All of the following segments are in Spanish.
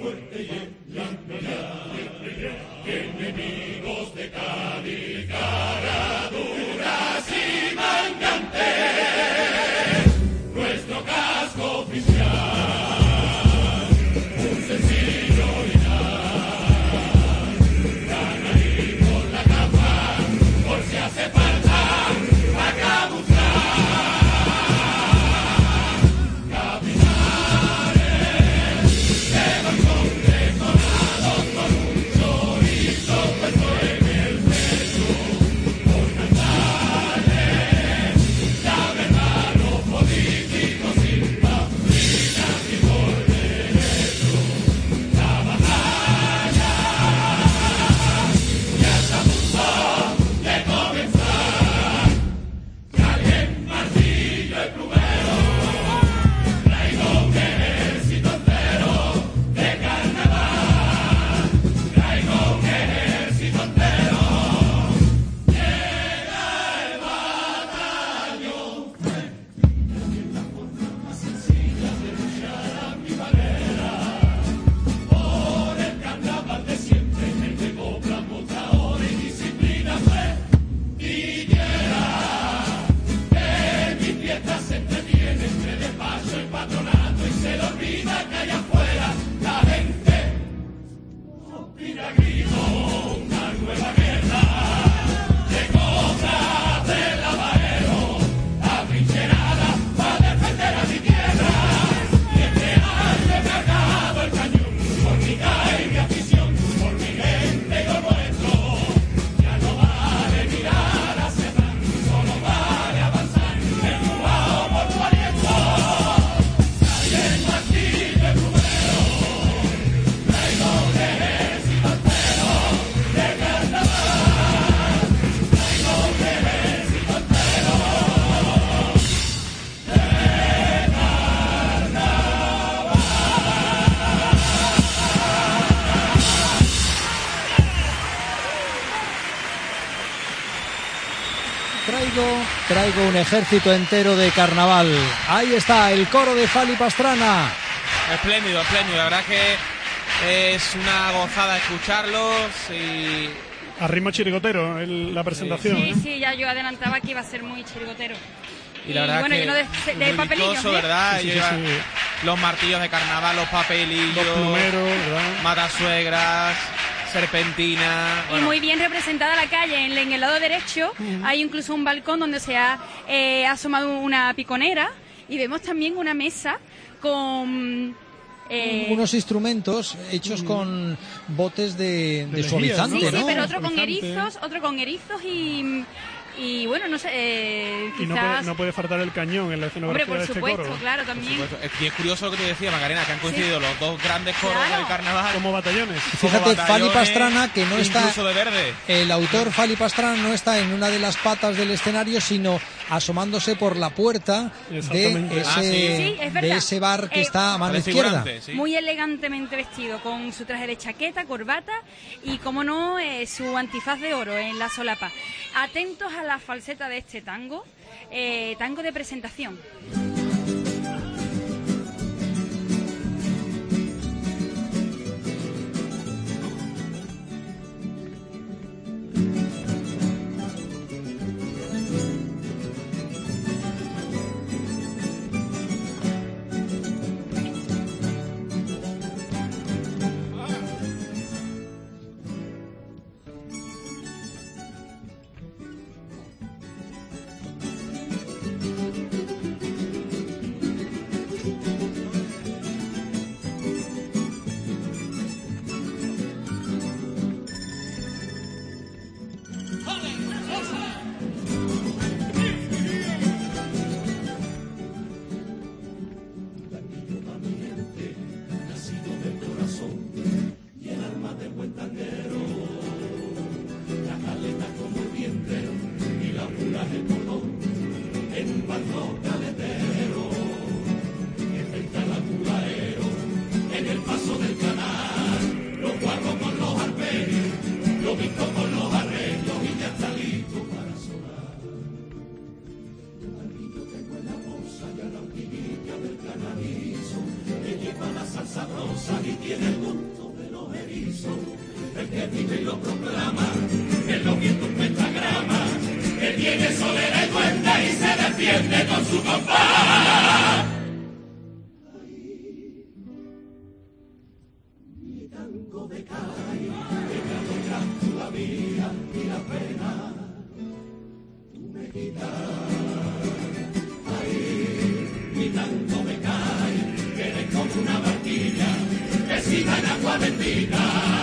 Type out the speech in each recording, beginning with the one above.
Enemigos de Cádiz, caraduras y mangantes, nuestro casco oficial, un sencillo orinal, canarí con la capa, por si hace falta, a camuflar, capitanes, de balcón decorados con un chorizo puesto en el pecho, por cantales, la verdad los políticos sin pamplinas ni por derecho, la batalla ya está a punto de comenzar, carguen martillo y plumero, traigo un ejército entero de carnaval, traigo un ejército entero, llega el batallón, la forma más sencilla de luchar a mi manera, por el carnaval de siempre, el de cobra, botador y disciplina, fe y tierra, en mi fiesta se entretiene entre despacho y patronato y se le olvida que allá afuera la gente opina grito una nueva guerra de cobras del lavadero, atrincherada para defender a mi tierra, y este año he cargado el cañón por mi calle y mi afición, por mi gente y lo nuestro, ya no vale mirar hacia atrás, solo vale avanzar, empujado por tu aliento, trae el martillo el plumero, traigo un ejército entero de carnaval, traigo un ejército entero de Traigo un ejército entero de carnaval. Ahí está el coro de Fali Pastrana. Espléndido, espléndido. La verdad que es una gozada escucharlos y A ritmo chirigotero la presentación. Sí, ¿eh? sí, ya yo adelantaba que iba a ser muy chirigotero. Y la verdad bueno, que lleno de muy papelillos, vistoso, ¿eh? ¿verdad? Sí, Y sí, lleva sí. los martillos de carnaval, los papelillos, Los plumeros, ¿verdad? matasuegras, serpentina. Y bueno, muy bien representada la calle. En el lado derecho hay incluso un balcón donde se ha asomado una piconera y vemos también una mesa con... Unos instrumentos hechos con botes de lejía, suavizante, Sí, ¿no? sí, pero otro con Suavizante. erizos y bueno, no sé, Y quizás... no puede faltar el cañón en la Hombre, escenografía por de este supuesto, coro. claro, también. y es curioso lo que te decía, Macarena, que han coincidido los dos grandes coros Claro. del carnaval. Como batallones. Fíjate, como Fali batallones, Pastrana, que no está... incluso de verde. El autor Fali Pastrana no está en una de las patas del escenario, sino asomándose por la puerta de Exactamente. ese, Sí, es verdad. de ese bar que está a mano Parece izquierda. figurante, sí. Muy elegantemente vestido, con su traje de chaqueta, corbata y, como no, su antifaz de oro en la solapa. Atentos a la falseta de este tango, tango de presentación. que vive y lo proclama, en los vientos pentagramas, que tiene solera y duende y se defiende con su compás. Mi tango decae, pegado ya la vida y la pena, tú me quitas. Mi tango me cae, que eres como una barquilla, que siga en agua bendita.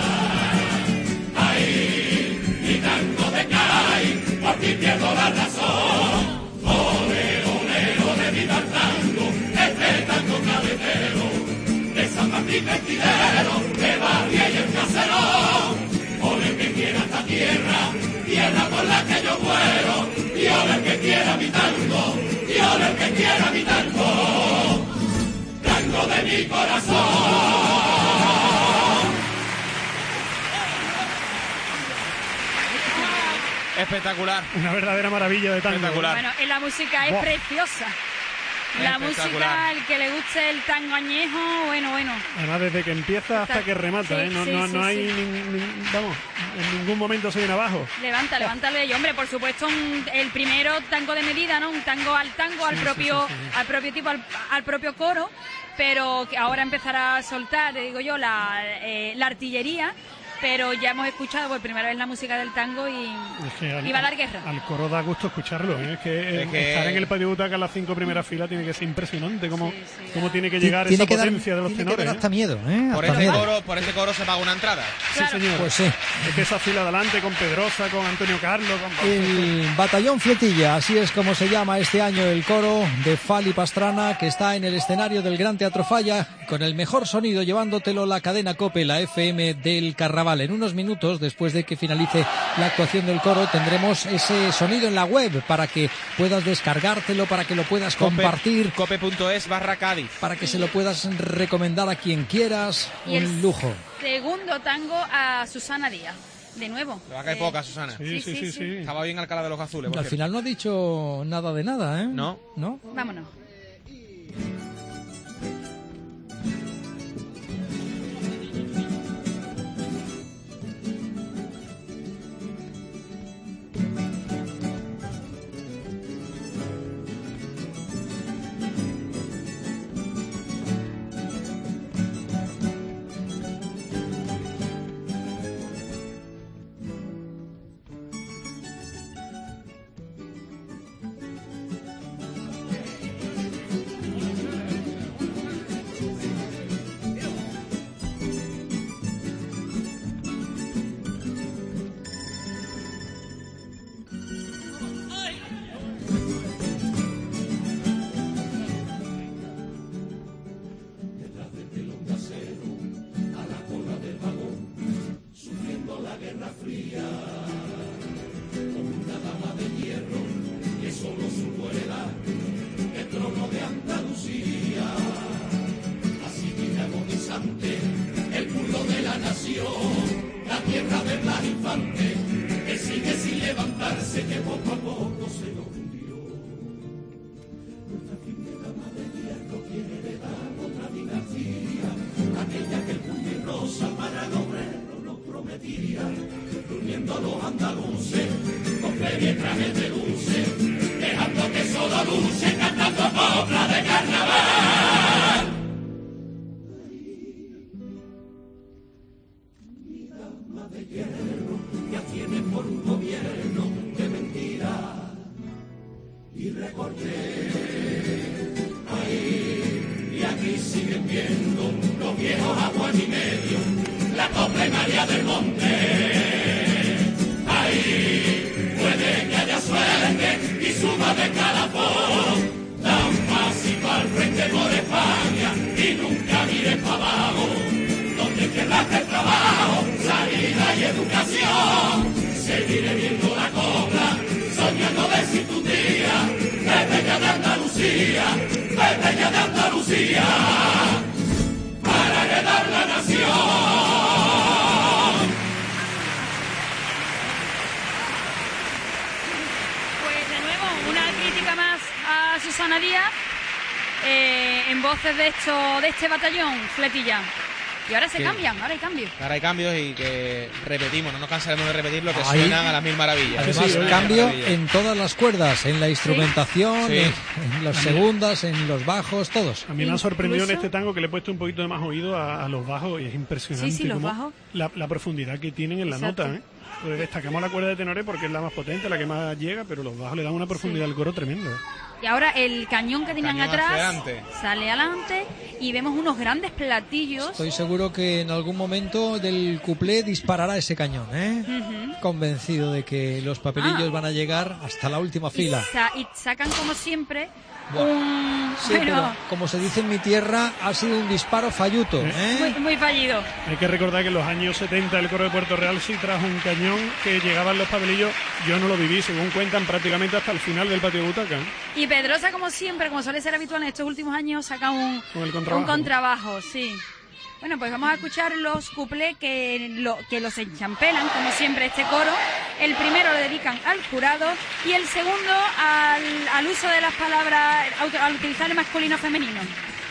Ay, mi tango me cae, por ti pierdo la razón. Ole, ole, ole, viva el tango, este tango cabecero, de San Martín Vestidero, de Barria y el Caserón. Ole que quiera esta tierra, tierra por la que yo muero, y ole el que quiera mi tango, y ole el que quiera mi tango, tango de mi corazón. Espectacular. Una verdadera maravilla de tango. Espectacular. Bueno, la música es preciosa. La música, al que le guste el tango añejo, bueno. Además, desde que empieza hasta que remata, sí, ¿eh? No hay, vamos, en ningún momento se viene abajo. Levántale yo, hombre, por supuesto, el primero tango de medida, ¿no? Un tango, al propio tipo, al propio coro, pero que ahora empezará a soltar, digo yo, la artillería. Pero ya hemos escuchado por primera vez la música del tango y va a dar guerra. Al coro da gusto escucharlo, ¿eh? Es que estar en el patio de butaca en las 5 primeras filas tiene que ser impresionante cómo tiene que llegar esa potencia de los tenores. Tiene que dar hasta miedo, ¿eh? Por ese coro se paga una entrada. Claro. Sí, señor. Pues sí. Es que esa fila adelante con Pedrosa, con Antonio Carlos... El Batallón Fletilla, así es como se llama este año el coro de Fali Pastrana, que está en el escenario del Gran Teatro Falla, con el mejor sonido, llevándotelo la cadena COPE, la FM del Carnaval. En unos minutos, después de que finalice la actuación del coro, tendremos ese sonido en la web para que puedas descargártelo, para que lo puedas compartir. Cope.es/Cádiz. Para que se lo puedas recomendar a quien quieras. Y un lujo. Segundo tango a Susana Díaz. De nuevo. Le va a caer poca, Susana. Sí. Estaba bien Alcalá de los Azules. Al final no ha dicho nada de nada, ¿eh? No. Vámonos. Susana Díaz, en voces de este batallón, Fletilla. Y ahora ahora hay cambios. Ahora hay cambios y que repetimos, no nos cansaremos de repetir lo que suenan a las mil maravillas. Además, cambio en todas las cuerdas, en la instrumentación, sí. en las segundas, en los bajos, todos. A mí me ha sorprendido en este tango que le he puesto un poquito de más oído a los bajos y es impresionante los bajos. La profundidad que tienen en la nota, ¿eh? Pues destacamos la cuerda de tenores porque es la más potente, la que más llega, pero los bajos le dan una profundidad al coro tremenda. Y ahora el cañón que tenían atrás sale adelante y vemos unos grandes platillos. Estoy seguro que en algún momento del cuplé disparará ese cañón, ¿eh? Convencido de que los papelillos van a llegar hasta la última fila. Y sacan como siempre Sí, pero como se dice en mi tierra, ha sido un disparo falluto, ¿eh? Muy fallido. Hay que recordar que en los años 70 el coro de Puerto Real sí trajo un cañón que llegaba en los papelillos. Yo no lo viví, según cuentan, prácticamente hasta el final del patio de butaca. Y Pedrosa, como siempre, como suele ser habitual en estos últimos años, saca un contrabajo, sí. Bueno, pues vamos a escuchar los cuplés que los enchampelan, como siempre, este coro. El primero lo dedican al jurado y el segundo al uso de las palabras, al utilizar el masculino femenino.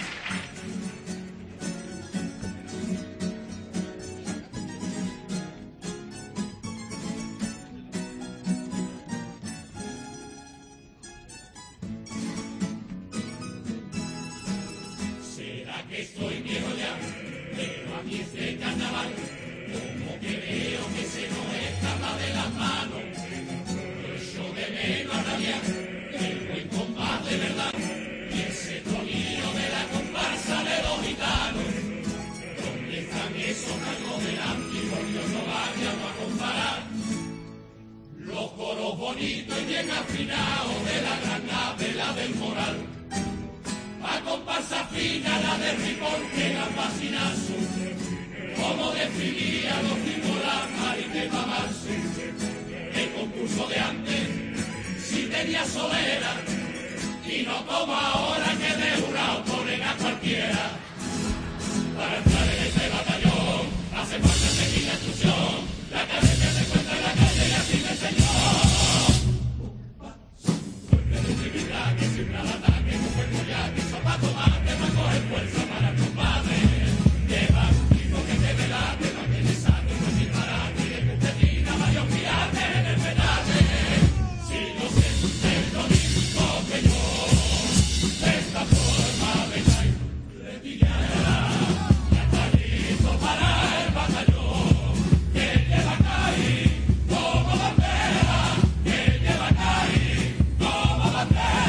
¿Será que estoy viejo ya? Pero a mí este carnaval, como que veo que se nos escapa de las manos. Echo de menos a rabiar, el buen compás de verdad, y ese tonillo de la comparsa de los gitanos. ¿Dónde están esos tangos del antiguo? Dios no vayamos a comparar. Los coros bonitos y bien afinados de la gran Capela del Moral. A comparsa fina la de Ripoll que era fascinazo, como definía los Timorama y de Pamarse. El concurso de antes sí tenía solera, y no como ahora que de jurado ponen a cualquiera. Para entrar en ese batallón hace falta seguir la instrucción, la academia se encuentra en la calle y así me enseñó. Fuerte de utilidad que siempre al ataque con cuerpo ya que para tomar, te va a coger fuerza para el compadre. Lleva un tipo que te velate, no tiene saco, no es disparate, y de que usted tira varios pilates en el petate. Si no sé usted lo mismo que yo, de esta forma vengáis, le pillará, ya está listo para el batallón, que lleva caí como bandera, que lleva caí como bandera.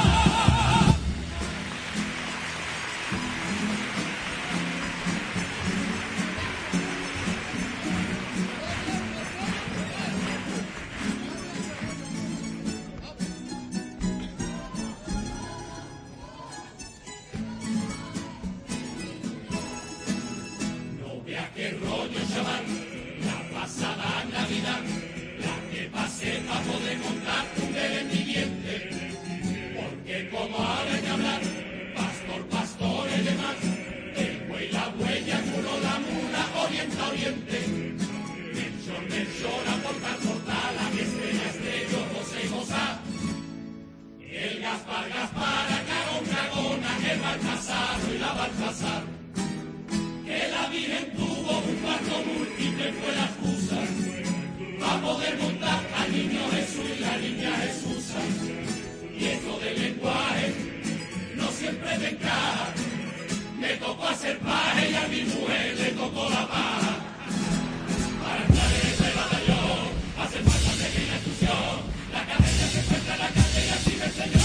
No vea qué rollo, chaval, la pasada Navidad, la que pasé a poder montar un rendimiento, porque como ahora hay que hablar, pastor y demás, el buey, la huella, el mulo, la mula, oriente, Melchor, a portar, la que estrella, José y Josá, el Gaspar, Cagona, el Baltasar y la Baltasar. Que la Virgen tuvo un parto múltiple fue la excusa para poder montar al niño Jesús y la niña Jesusa. Y esto del lenguaje no siempre me encaja. Me tocó hacer paje y a mi mujer le tocó la paja. Para entrar en ese batallón hace falta seguir la instrucción. La academia se encuentra en la calle y así me enseñó.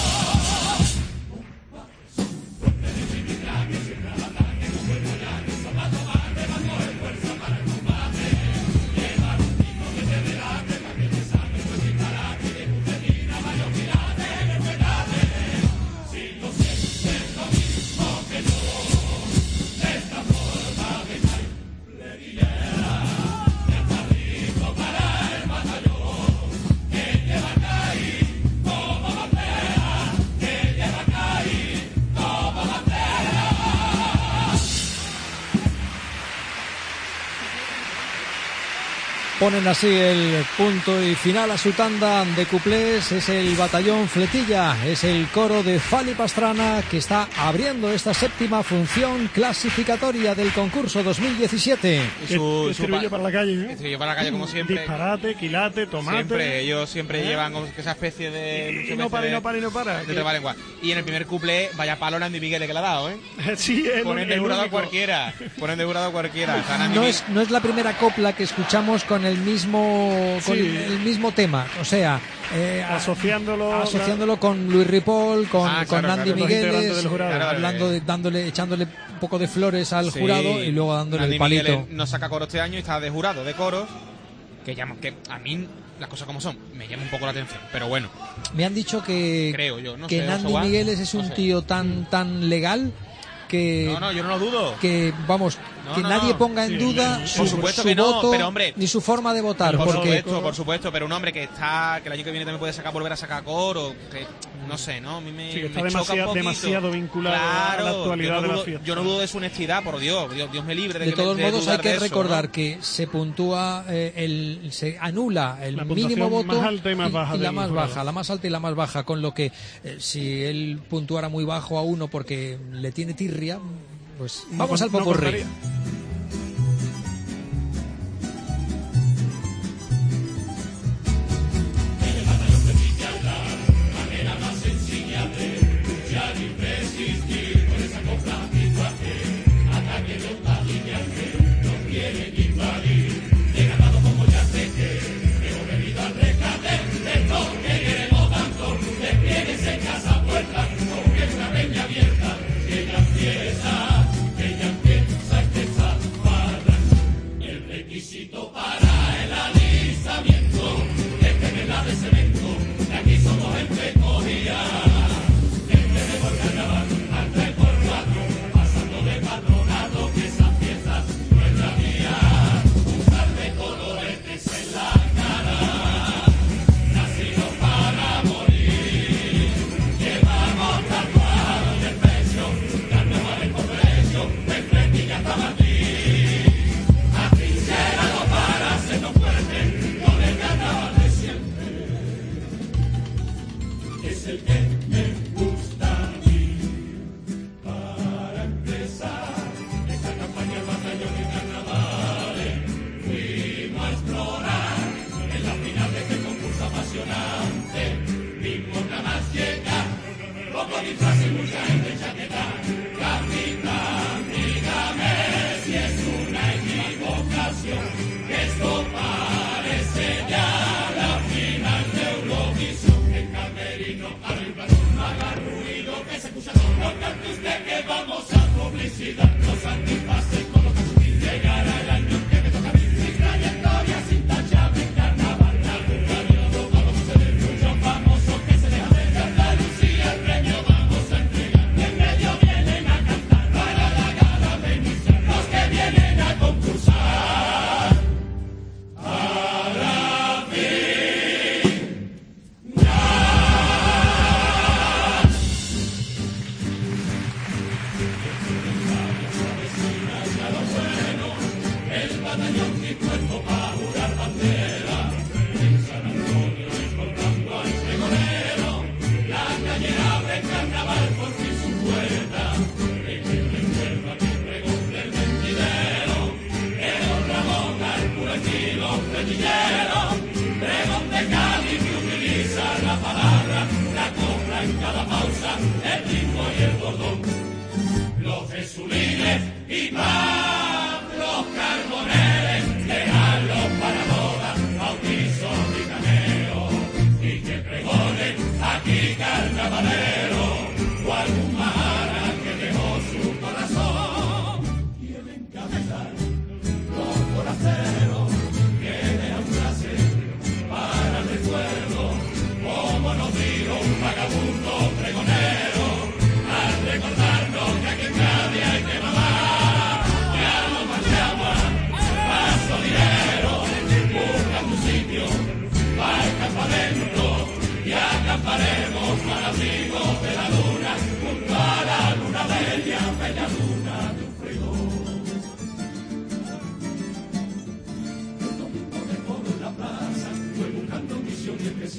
Esta Ponen así el punto y final a su tanda de cuplés. Es el Batallón Fletilla, es el coro de Fali Pastrana que está abriendo esta séptima función clasificatoria del concurso 2017. Estribillo para la calle, ¿eh? Estribillo para la calle, como siempre. Disparate, quilate, tomate. Siempre, ellos siempre llevan como esa especie de... Y no para. De trebalengua. Y en el primer cuplé, vaya palo Nandi Miguel que le ha dado, ¿eh? Sí, Ponen de jurado a cualquiera. No es la primera copla que escuchamos con el mismo tema, o sea, asociándolo con Luis Ripoll, con Nandi Migueles, echándole un poco de flores al jurado y luego dándole Nandi el palito. Migueles no saca coro este año y está de jurado de coros, que a mí las cosas como son me llama un poco la atención, pero bueno. Me han dicho que Nandi Migueles es un tío tan legal que no, yo no lo dudo. Que vamos, nadie ponga en duda su voto, pero hombre, ni su forma de votar. Por supuesto, pero un hombre que el año que viene también puede volver a sacar coro, que no sé, ¿no? A mí me está demasiado vinculado a la actualidad de la fiesta. Yo no dudo de su honestidad, por Dios me libre de que todos modos hay que recordar, ¿no? Que se puntúa, se anula el mínimo voto más alta y más baja, la más baja, la más alta y la más baja, con lo que si él puntuara muy bajo a uno porque le tiene tirria, pues vamos al popurrí.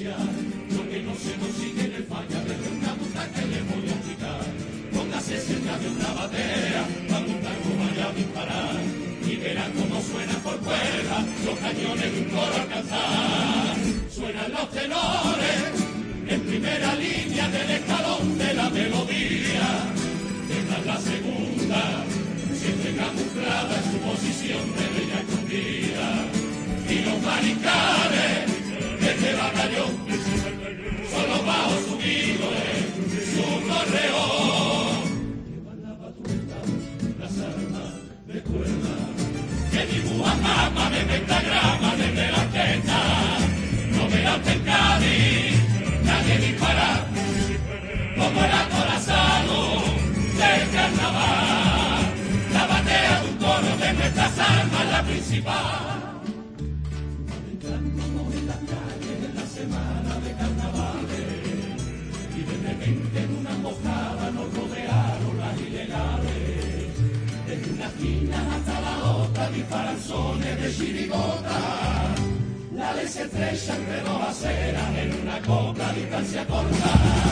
apreciar lo que no se consigue en el falla. Desde una butaca le voy a explicar. Póngase cerca de una batea cuando un tango vaya a disparar y verá cómo suena por cuerda los cañones de un coro al cantar. Suenan los tenores en primera línea del escalón de la melodía. Detrás la segunda, siempre camuflada en su posición de bella escondida. Y los mariscales de este batallón solo bajo su guido su correón. Llevan la batuta, las armas de cuerda que dibujan mapas de pentagrama desde la testa. No verá usted en Cádiz nadie disparar como el acorazado del carnaval. La batea de un coro de nuestras armas, la principal. Adentrándonos en las calles en la semana de carnavales y de repente en una emboscada nos rodearon las ilegales. Desde una esquina hasta la otra disparan sones de chirigota. La ley se estrecha entre dos aceras en una copla a distancia corta.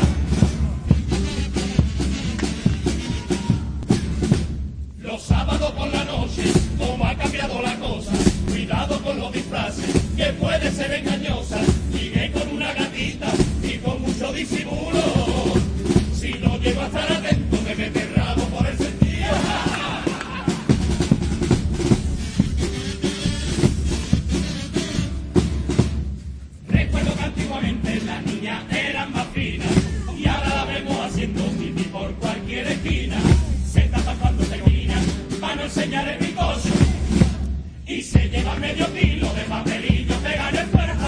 Los sábados por la noche, como ha cambiado la cosa, cuidado con los disfraces, que puede ser engañosa. Llegué con una gatita y con mucho disimulo. Si no llego a estar atento, me mete el rabo por el sentido. Recuerdo que antiguamente las niñas eran más finas y ahora la vemos haciendo pipí por cualquier esquina. Se está tapando tequila para no enseñar el picoso y se lleva medio kilo de papelillo pegado en el cuerpo.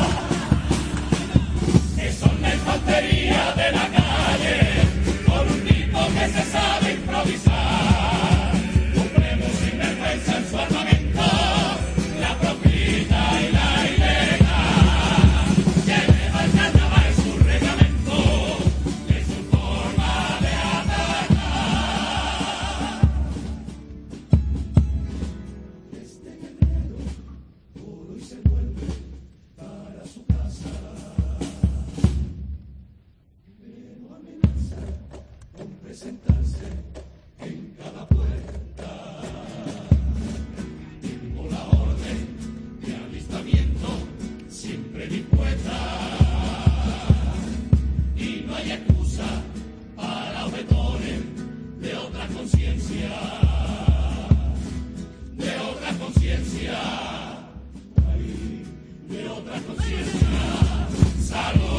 Eso no es infantería de la calle, con un tipo que se sabe improvisar. Un primo sin vergüenza en su armamento, la propita y la ilegal. Que lleva el carnaval en su reglamento, es su forma de atacar. Este guerrero puro y se vuelve para su casa, pero amenaza con presentarse en cada puerta. Tengo la orden de alistamiento siempre dispuesta y no hay excusa para los vetores de otra conciencia, de otra conciencia, de otra conciencia. Salud.